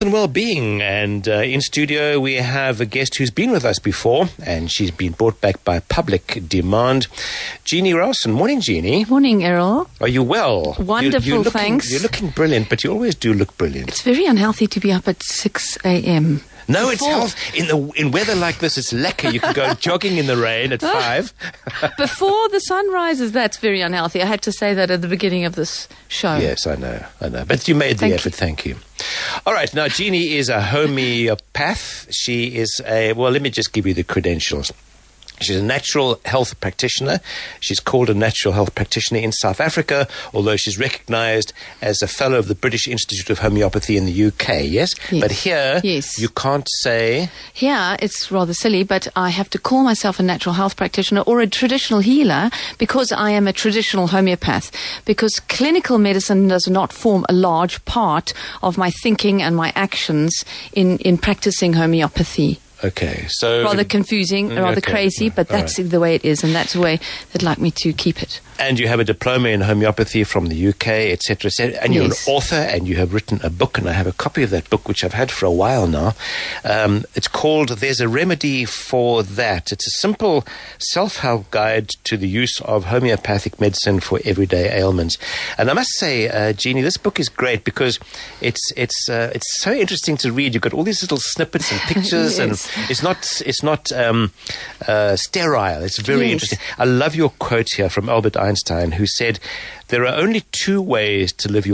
and well-being. And in studio, we have a guest who's been with us before, and she's been brought back by public demand. Jeannie Rowson. Morning, Jeannie. Morning, Errol. Are you well? Wonderful, thanks. You're looking brilliant, but you always do look brilliant. It's very unhealthy to be up at 6 a.m. No, it's health. In weather like this, it's lekker. You can go jogging in the rain at 5. Before the sun rises, that's very unhealthy. I had to say that at the beginning of this show. Yes, I know. But you made the effort. Thank you. All right. Now, Jeannie is a homeopath. She is let me just give you the credentials. She's a natural health practitioner. She's called a natural health practitioner in South Africa, although she's recognized as a fellow of the British Institute of Homeopathy in the UK, yes? But here, you can't say... Here, it's rather silly, but I have to call myself a natural health practitioner or a traditional healer because I am a traditional homeopath, because clinical medicine does not form a large part of my thinking and my actions in practicing homeopathy. Okay, so... Rather confusing, rather crazy, but that's the way it is, and that's the way they'd like me to keep it. And you have a diploma in homeopathy from the UK, etc., etc. And you're an author, and you have written a book, and I have a copy of that book, which I've had for a while now. It's called There's a Remedy for That. It's a simple self-help guide to the use of homeopathic medicine for everyday ailments. And I must say, Jeannie, this book is great because it's so interesting to read. You've got all these little snippets and pictures, and it's not sterile. It's very interesting. I love your quote here from Albert Einstein, who said, "There are only 2 ways to live your